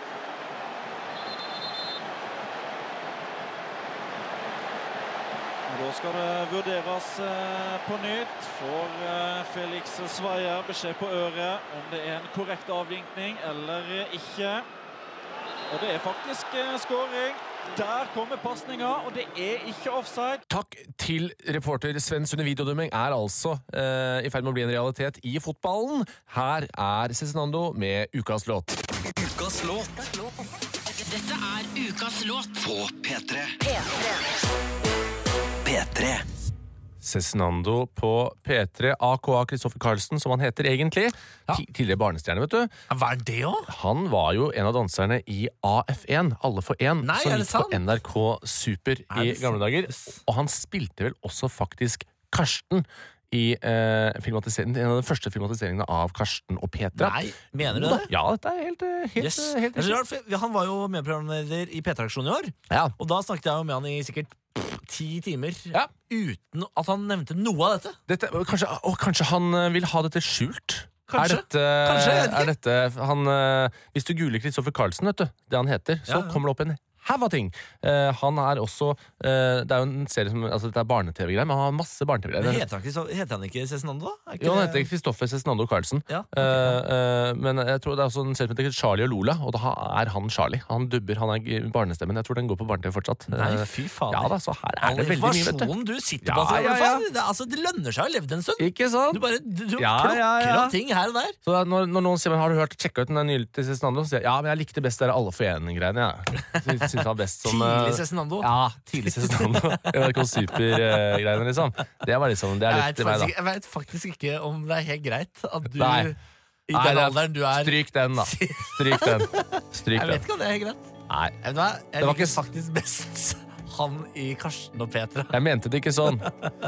Og da skal det vurderes på nytt. Får Felix Sveier beskjed på øret om det er en korrekt avvinkning eller ikke. Og det er faktisk scoring. Der kommer passninga, og det er ikke offside. Takk til reporter Sven Sunde. Videodømming er altså eh, i ferd med å bli en realitet i fotballen. Her er Cezinando med Ukas låt. Ukas låt. Dette er Ukas låt På P tre. P tre. Cezinando på P tre, A K A Kristoffer Carlsen, som han heter egentlig. Ja. Tidligere barnestjerne, vet du. Hva er det også? Han var jo en av danserne i A F én, Alle for én, Nei, som er det gikk på sant? N R K Super Er i det gamle dager. Og han spilte vel også faktisk Karsten i eh, filmatiseringen, en av de første filmatiseringene av Karsten og Petra. Nei, mener du det? Ja, dette er helt, eh, helt, Yes. helt, Det er så rart, for han var jo medprogramleder i P tre-aksjonen i år. Ja. Og da snakket jeg jo med han i sikkert pff, ti timer Ja. uten at han nevnte noe av dette. Dette, kanskje, og kanskje han eh, vil ha dette skjult? Kanskje. Er dette, Kanskje, jeg vet ikke. er dette han, eh, Hvis du googler Kristoffer Carlsen, vet du, det han heter, så Ja, ja. kommer det opp en haug av ting. Eh, han er også eh, Det er jo en serie som altså, det er barne-T V-greier, men han har masse Men barne-T V-greier. heter han, ikke, så- heter han ikke Cezinando, da? Er ikke Jo, han det- heter Kristoffer Cezinando Carlsen. Ja, ok. Eh, eh, men jeg tror det er også en serie som heter Charlie og Lola, og da er han Charlie. Han dubber, han er g- barnestemmen. Jeg tror den går på barne-T V fortsatt. Nei, Eh, fy fader. Ja da, så her er All det veldig mye, vet du. informasjonen du sitter Ja, på, altså, ja, ja. faen, Det, altså, det lønner seg å leve en stund. Ikke sant? Du bare du, du Ja, plukker ja, ja. opp ting her og der. Så når, når noen sier, men har du hørt, sjekka ut den nylig til Cezinando, så sier jeg, ja, men jeg likte best dere alle for én-greiene. Ja. Syns han var best som eh, Tidlig Cezinando. Ja, tidlig Cezinando. N R K Super-greiene, liksom. Det var liksom, det er Jeg litt vet, meg, faktisk, da. ikke- jeg vet faktisk ikke om det er helt greit at du Nei. i Nei, den det er- alderen du er Stryk den, da. Stryk den. Stryk Jeg vet den. ikke om det er helt greit. Nei, Vet du hva? Jeg Det var liker ikke- faktisk best han i Karsten og Petra. jeg mente det ikke sånn.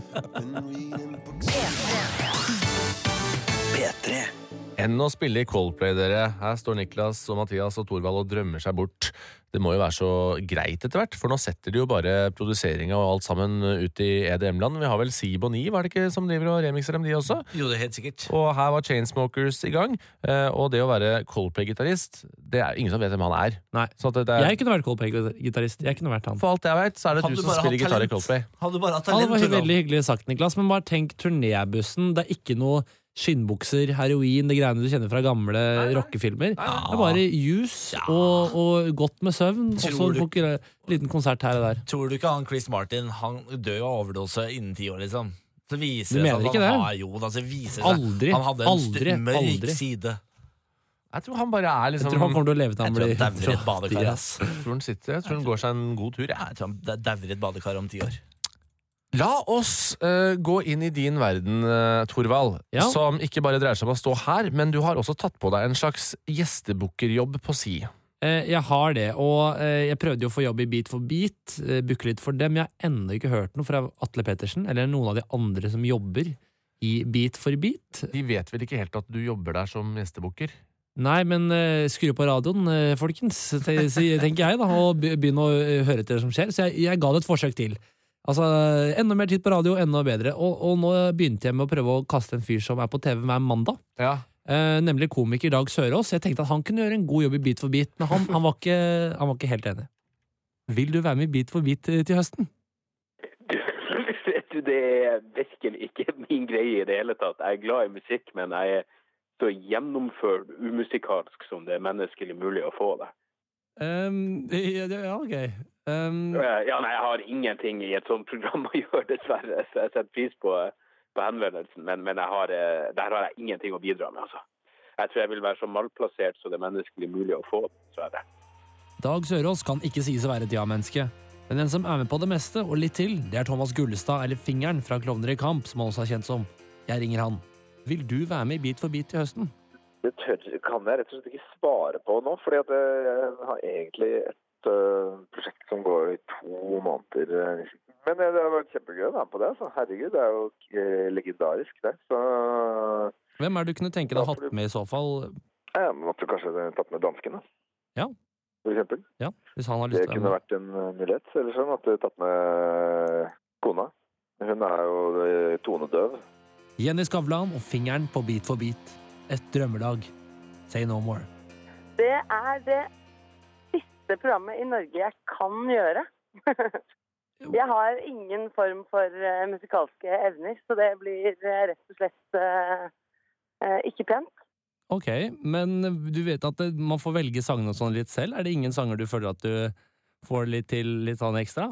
P tre. Enn å spille i Coldplay, dere. Her står Niklas og Mathias og Torvald og drømmer seg bort. Det må jo være så greit etter hvert, for nå setter de jo bare produseringa og alt sammen ut i E D M-land. Vi har vel Sib og Niv, er det ikke, som driver og remixer dem, de også? Jo, det er helt sikkert. Og her var Chainsmokers i gang. eh, Og det å være Coldplay-gitarist, det er ingen som vet hvem han er. Nei. Så at det er, Jeg kunne vært Coldplay-gitarist. Jeg kunne vært han. For alt jeg vet, så er det Hadde du du som bare spiller hatt gitar i talent? Coldplay. Hadde du bare hatt Ja, det talent, var Torvald. veldig hyggelig sagt, Niklas. Men bare tenk turnébussen. Det er ikke noe skinnbukser, heroin, det greiene du kjenner fra gamle rockefilmer. Det er bare juice og, og godt med søvn, og så Tror du- får dere en liten konsert her og der. Tror du ikke han Chris Martin Han dør jo av overdose innen ti år, liksom? Så viser Du det seg mener at ikke han det? har jo da, så viser det seg Aldri, Han hadde en aldri, st- mørk aldri. side. Jeg tror han bare er Jeg liksom tror han kommer til å leve til han Jeg tror blir han dauer i et badekar, ass. Jeg tror han sitter, jeg tror han går seg en god tur, jeg. Jeg tror han dauer i et badekar om ti år. La oss eh, gå inn i din verden, uh, Torvald, Ja. som ikke bare dreier seg om å stå her, men du har også tatt på deg en slags gjestebookerjobb på si. Eh, Jeg har det, og eh, jeg prøvde jo å få jobb i Beat for Beat, eh, booke litt for dem. Jeg har ennå ikke hørt noe fra Atle Pettersen, eller noen av de andre som jobber i Beat for Beat. De vet vel ikke helt at du jobber der som gjestebukker? Nei, men eh, skru på radioen, eh, folkens, te- si- tenker jeg da, og be- begynne å eh, høre etter det som skjer. Så jeg, jeg ga det et forsøk til. Altså, enda mer tid på radio, enda bedre. Og, og nå begynte jeg med å prøve å kaste en fyr som er på T V hver mandag. Ja. Eh, nemlig komiker Dag Sørås. Jeg tenkte at han kunne gjøre en god jobb i Beat for Beat, men han, han, var, ikke, han var ikke helt enig. Vil du være med i Beat for Beat til, til høsten? Du, vet du, det er virkelig ikke min greie i det hele tatt. Jeg er glad i musikk, men jeg er så gjennomført umusikalsk som det er menneskelig mulig å få det. Um, ja, ja, ok. Um, ja, nei, jeg har ingenting i et sånt program å gjøre, dessverre. Så jeg setter pris på på henvendelsen, men, men jeg har, der har jeg ingenting å bidra med, altså. Jeg tror jeg vil være så malplassert så det er menneskelig mulig å få, så er det. Dag Sørås kan ikke sies å være et ja-menneske, men den som er med på det meste, og litt til, det er Thomas Gullestad, eller Fingeren fra Klovner i Kamp, som han også er kjent som. Jeg ringer han. Vil du være med i Beat for Beat til høsten? Det tør, kan jeg rett og slett ikke svare på nå, fordi at jeg har egentlig et uh, prosjekt som går i to måneder. Men det har vært kjempegøy å være med på det, så herregud, det er jo uh, legendarisk det. Så, hvem er du kunne tenke deg hatt med i så fall? Jeg måtte kanskje tatt med dansken, da. Ja. For eksempel. Ja, hvis han har lyst det til kunne vært en uh, mulighet, eller sånn, at du tatt med kona. Hun er jo uh, tonedøv. Jenny Skavlan og Fingeren på Beat for Beat. Et drømmelag. Say no more. Det er det siste programmet i Norge jeg kan gjøre. Jeg har ingen form for uh, musikalske evner, så det blir uh, rett og slett uh, uh, ikke pent. Ok, men du vet at det, man får velge sangene og sånn litt selv. Er det ingen sanger du føler at du får litt til litt sånn ekstra?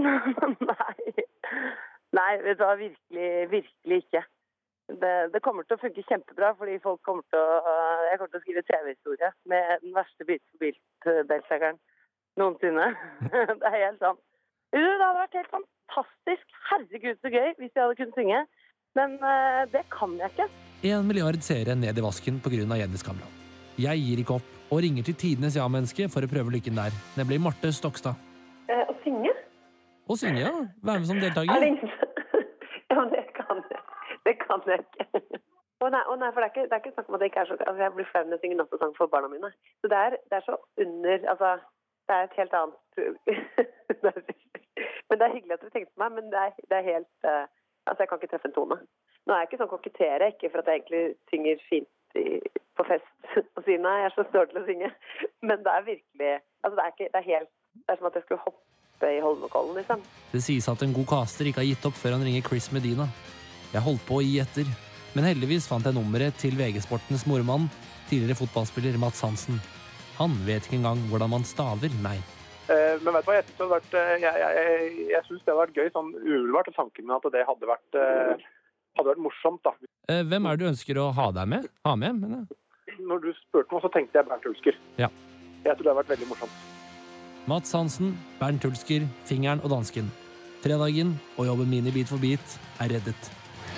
Nei. Nei, vet du hva, virkelig, virkelig ikke. Det, det kommer til å funke kjempebra, fordi folk kommer til å, uh, jeg kommer til å skrive T V-historie med den verste Beat for Beat-deltakeren noensinne. Det er helt sant. Det hadde vært helt fantastisk, herregud så gøy, hvis jeg hadde kunnet synge. Men uh, det kan jeg ikke. En milliard seere ned i vasken på grunn av Jenny Skavlan. Jeg gir ikke opp, og ringer til tidenes ja-menneske for å prøve lykken der. Nemlig Marte Stokstad. Uh, å synge? Å synge, ja. Være med som deltaker. Ja, det kan jeg. Det kan jeg ikke. Å nei, å nei, for det er, ikke, det er ikke snakk om at det ikke er så... Altså, jeg blir flau når jeg synger nattesang for barna mine. Så det er, det er så under... Altså, det er et helt annet... Men det er hyggelig at du tenkte på meg, men det er, det er helt... Uh, altså, jeg kan ikke treffe en tone. Nå er jeg ikke sånn kokettere, ikke for at jeg egentlig synger fint i, på fest og sier nei, jeg er så stor til å synge. Men det er virkelig... Altså, det er, ikke, det er helt... Det er som at jeg skulle hoppe i Holmenkollen, liksom. Det sies at en god caster ikke har gitt opp før han ringer Chris Medina. Jeg holdt på å gi etter, men heldigvis fant jeg nummeret til V G-sportens mormann, tidligere fotballspiller Mats Hansen. Han vet ikke engang hvordan man staver nei. Uh, men vet du hva, jeg synes det hadde vært, uh, jeg, jeg, jeg synes det hadde vært gøy, sånn umiddelbart, tanken med at det hadde vært, uh, hadde vært morsomt, da. Uh, hvem er det du ønsker å ha deg med? Ha med, mener jeg. Når du spurte meg, så tenkte jeg Bernt Hulsker. Ja. Jeg tror det hadde vært veldig morsomt. Mats Hansen, Bernt Hulsker, Fingeren og dansken. Fredagen og jobben min i Beat for Beat er reddet.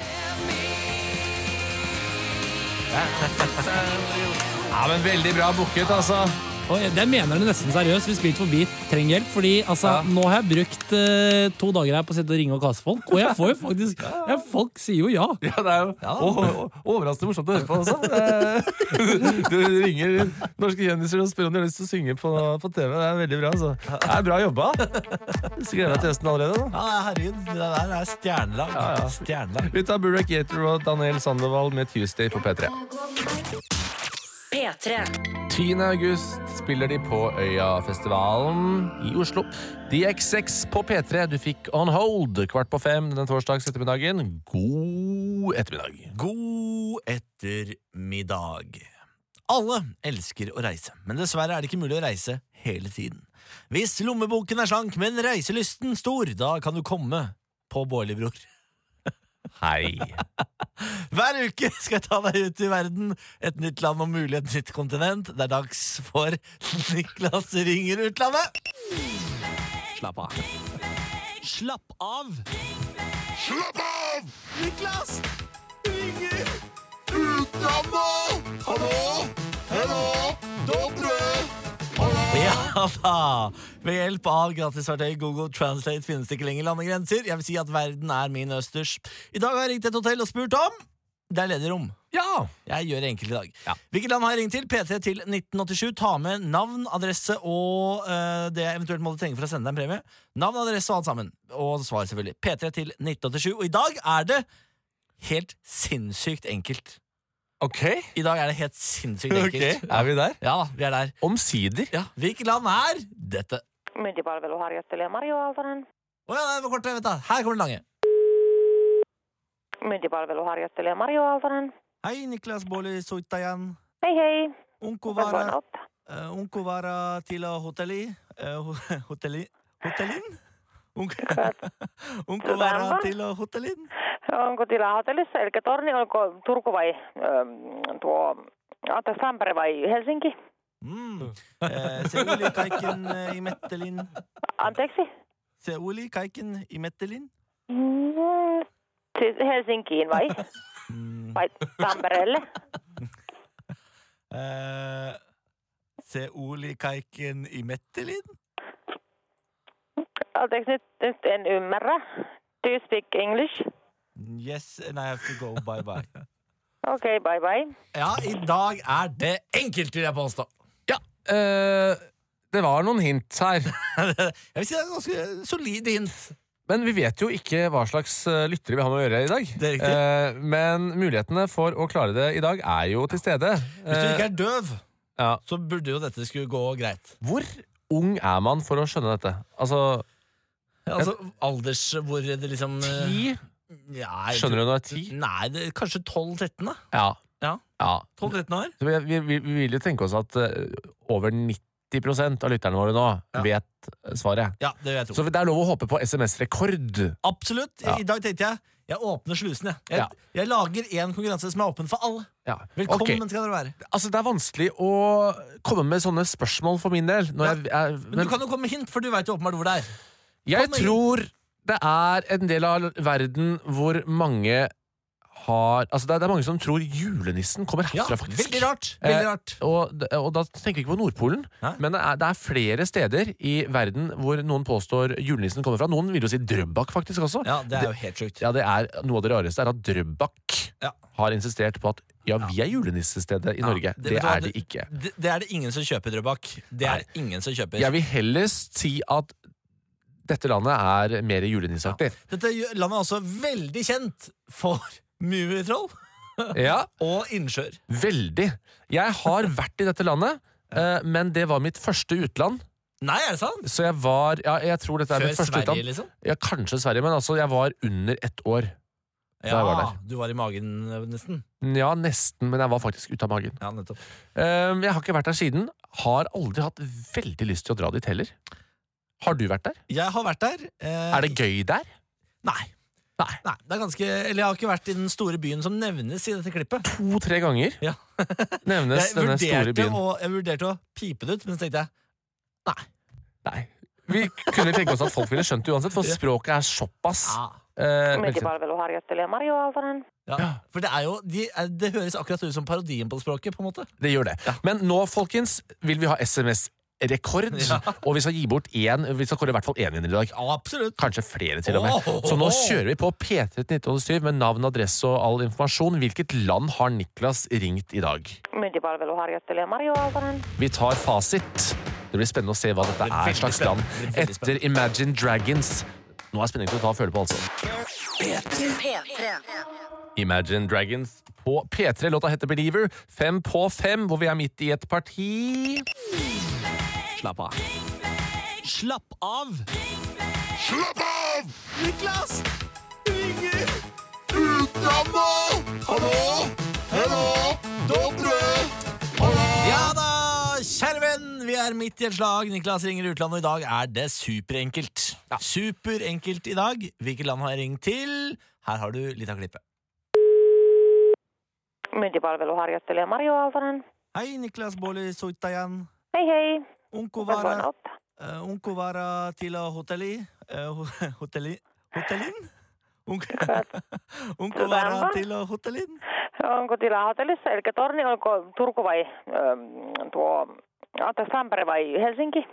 Ja, men veldig bra booket, altså. Og det mener jeg nesten seriøst hvis Beat for Beat trenger hjelp. Fordi altså, ja. Nå har jeg brukt uh, to dager her på å sitte og ringe og kasse folk, og jeg får jo faktisk ja, folk sier jo ja. Ja, det er jo ja. og, og, overraskende morsomt å høre på også. Du ringer norske kjendiser og spør om de har lyst til å synge på, på T V. Det er veldig bra, altså. Det er bra jobba. Så gleder jeg til høsten allerede. Da. Ja, herregud, det der er stjernelag. Ja, ja. Stjernelag. Vi tar Burek Yeater og Daniel Sandoval med Tuesday på P tre. P tre. tiende august spiller de på Øyafestivalen i Oslo. D X X på P tre. Du fikk On Hold kvart på fem denne torsdags ettermiddagen. God ettermiddag. God ettermiddag. Alle elsker å reise, men dessverre er det ikke mulig å reise hele tiden. Hvis lommeboken er slank, men reiselysten stor, da kan du komme på Bårli Bror. Hei. Hver uke skal jeg ta deg ut i verden. Et nytt land og mulig et nytt kontinent. Det er dags for Niklas ringer utlandet. Slapp av. Slapp av. Slapp av! Niklas ringer utlandet. Hallo, hallo, dobre, hallo. Ja da! Ved hjelp av gratisverktøy Google Translate finnes det ikke lenger landegrenser. Jeg vil si at verden er min østers. I dag har jeg ringt et hotell og spurt om det er ledig rom. Ja! Jeg gjør det enkelt i dag. Ja. Hvilket land har jeg ringt til? P tre til nitten åttisju. Ta med navn, adresse og uh, det jeg eventuelt måtte trenge for å sende deg en premie. Navn, adresse og alt sammen. Og svar selvfølgelig. P tre til nitten åttisju. Og i dag er det helt sinnssykt enkelt. Ok. I dag er det helt sinnssykt enkelt. Okay. Er vi der? Ja, vi er der. Omsider. Ja. Hvilket land er dette? Myntipalvelu Harjoitteli Marjo Aaltonen. Å ja, det var kort, vet du. Her kommer det lange. Myntipalvelu Harjoitteli Marjo Aaltonen. Hei, Niklas Baali Soitajan. Hei, hei. Onko vara, uh, onko vara til hotelli. Uh, hotelli. Hotellin? Onko vara til hotellin? Onko tilaa hotellissa, eli torni, onko Turku vai ähm, tuo, anteeksi, Tampere vai Helsinki? Mm. Eh, Seuli kaiken i Mettelin. Anteeksi? Seuli kaiken i Mettelin. Mm, siis Helsinkiin vai? Vai Tampereelle? eh, Seuli kaiken i Mettelin? Anteeksi, nyt, nyt en ymmärrä. Do you speak English? Yes, and I have to go. Bye bye. Ok, bye bye. Ja, i dag er det enkelt, vil jeg påstå. Ja, øh, det var noen hint her. Jeg vil si det er ganske solid hint. Men vi vet jo ikke hva slags lyttere vi har med å gjøre i dag. Det er riktig. Uh, men mulighetene for å klare det i dag er jo til stede. Hvis du ikke er døv, ja. så burde jo dette skulle gå greit. Hvor ung er man for å skjønne dette? Altså, ja, altså alders hvor det liksom Ti? Ja, skjønner du når det er ti? Nei, det er kanskje tolv tretten da. Ja. Ja. ja. tolv tretten år. Vi, vi, vi, vi vil jo tenke oss at uh, over nitti prosent av lytterne våre nå ja. vet svaret. Ja, det vet jeg. Så det er lov å håpe på S M S-rekord. Absolutt. Ja. I dag tenkte jeg jeg åpner slusene. Jeg, ja. jeg lager en konkurranse som er åpen for alle. Ja. Velkommen okay. skal dere være. Altså, det er vanskelig å komme med sånne spørsmål for min del. Når ja. jeg, jeg, men, men du kan jo komme med hint, for du vet jo åpenbart hvor det er. Jeg tror det er en del av verden hvor mange har Altså det er, det er mange som tror julenissen kommer herfra, ja, faktisk. Veldig rart, veldig rart. Eh, og, og da tenker vi ikke på Nordpolen, Hæ? men det er, det er flere steder i verden hvor noen påstår julenissen kommer fra. Noen vil jo si Drøbak faktisk også. Ja, det er jo helt sjukt. Ja, det er Noe av det rareste er at Drøbak ja. har insistert på at ja, vi er julenissestedet i Norge. Ja, det, det er det ikke. Det, det er det ingen som kjøper, Drøbak. Det er Nei. ingen som kjøper. Jeg vil heller si at dette landet er mer julenisseaktig. Ja. Dette landet er også veldig kjent for Mummitroll ja. og innsjør. Veldig. Jeg har vært i dette landet, uh, men det var mitt første utland. Nei, er det sant? Så jeg var, ja, jeg tror dette er Før mitt første Sverige, utland. Liksom? Ja, kanskje Sverige, men altså, jeg var under ett år. Ja, jeg var der. Du var i magen nesten? Ja, nesten, men jeg var faktisk ute av magen. Ja, nettopp. Uh, jeg har ikke vært der siden. Har aldri hatt veldig lyst til å dra dit heller. Har du vært der? Jeg har vært der. Eh, er det gøy der? Nei. Nei. Nei, det er ganske, eller jeg har ikke vært i den store byen som nevnes i dette klippet. To-tre ganger ja. nevnes denne store byen. Å, jeg vurderte å pipe det ut, men så tenkte jeg nei. Nei. Vi kunne tenke oss at folk ville skjønt det uansett, for språket er såpass. Ja. Eh, ja, for det er jo de, det høres akkurat ut som parodien på språket, på en måte. Det gjør det. Ja. Men nå, folkens, vil vi ha S M S-rekord, ja. og vi skal gi bort én. Vi skal kåre i hvert fall én vinner i dag. Ja, absolutt. Kanskje flere, til og med. Oh, oh, oh. Så nå kjører vi på P tre til nitten åttisju med navn, adresse og all informasjon. Hvilket land har Niklas ringt i dag? Vi tar fasit. Det blir spennende å se hva dette er slags land etter Imagine Dragons. Nå er spenningen til å ta og føle på, altså. Imagine Dragons på P tre. Låta heter Believer. Fem på fem, hvor vi er midt i et parti. Slapp av. Slapp av! Slapp av! Niklas! Ringer! Utlandet! Hallo! Hallo! Dobre! Ja da, kjære venn, vi er midt i et slag. Niklas ringer utlandet, og i dag er det superenkelt. Ja. Superenkelt i dag. Hvilket land har jeg ringt til? Her har du litt av klippet. Myntipalveluharjoittelija Marjo Aaltonen. Hei, Niklas Baali Soitajan. Hei, hei. Onko vara, uh, onko vara til hotelli. Uh, hotelli. Hotellin? Onko vara til hotellin? Onko tilaa hotellissa, eli torni, onko Turku vai ähm, tuo, anteeksi, Tampere vai Helsinki?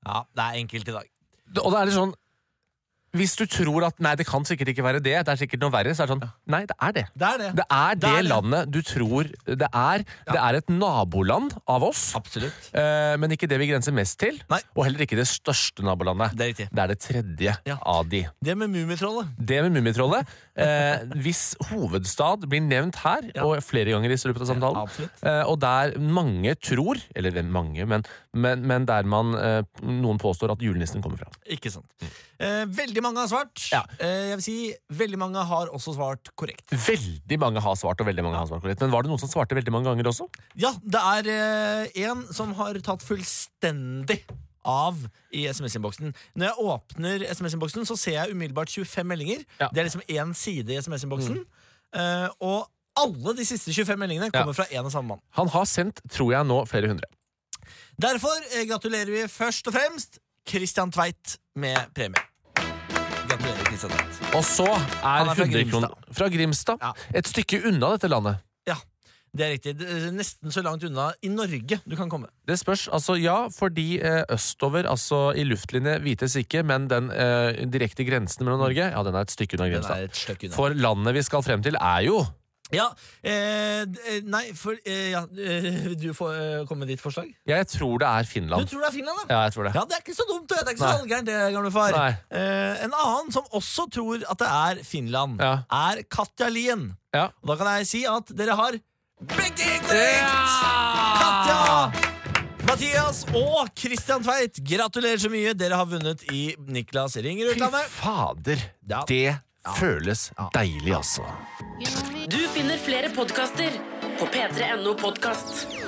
Ja, det er enkelt i dag. Og da er det sånn, hvis du tror at nei, det kan sikkert ikke være det, det er sikkert noe verre, så er det sånn, nei, det er det. Det er det. Det er det, Det er det. landet du tror det er. Det er et naboland av oss. Absolutt. Eh, men ikke det vi grenser mest til. Nei. Og heller ikke det største nabolandet. Det er riktig. Det er det tredje Ja. av de. Det med Mummitrollet. Det med Mummitrollet. Eh, hvis hovedstad blir nevnt her, Ja. og flere ganger i løpet av samtalen, Absolutt. eh, og der mange tror, eller hvem mange, men, men, men der man, eh, noen påstår at julenissen kommer fra. Ikke sant. Eh, veldig mange har svart. Ja. Eh, jeg vil si, veldig mange har også svart korrekt. Veldig mange har svart, og veldig mange har svart korrekt. Men var det noen som svarte veldig mange ganger også? Ja, det er eh, en som har tatt fullstendig av i S M S-innboksen. Når jeg åpner S M S-innboksen, så ser jeg umiddelbart tjuefem meldinger. Ja. Det er liksom én side i S M S-innboksen. Eh, og alle de siste tjuefem meldingene kommer fra en og samme mann. Han har sendt, tror jeg nå, flere hundre. Derfor eh, gratulerer vi først og fremst Christian Tveit med premie. Gratulerer, Christian Tveit. Og så er, Han er fra hundre kroner Grimstad. fra Grimstad. Ja. Et stykke unna dette landet. Ja, det er riktig. Det er nesten så langt unna i Norge du kan komme. Det spørs, altså ja, fordi eh, østover, altså i luftlinje vites ikke, men den eh, direkte grensen mellom Norge, ja, den er et stykke unna Den Grimstad. er et stykke unna. For landet vi skal frem til er jo Ja, eh, d- Nei, for eh, ja, eh, Vil du få eh, komme med ditt forslag? Jeg tror det er Du Finland. tror det er Finland, da? Ja, jeg tror det. Ja, det er ikke så dumt, det. Det er ikke så Nei. halvgærent, det, gamle far. Nei. Eh, en annen som også tror at det er Finland, Ja. er Katja Lien. Ja. Og da kan jeg si at dere har begge korrekt! Katja! Mathias og Christian Tveit, gratulerer så mye. Dere har vunnet i Niklas ringer Fy utlandet. fader, Ja. det føles deilig, altså. Du finner flere podkaster på p tre punktum no podkast.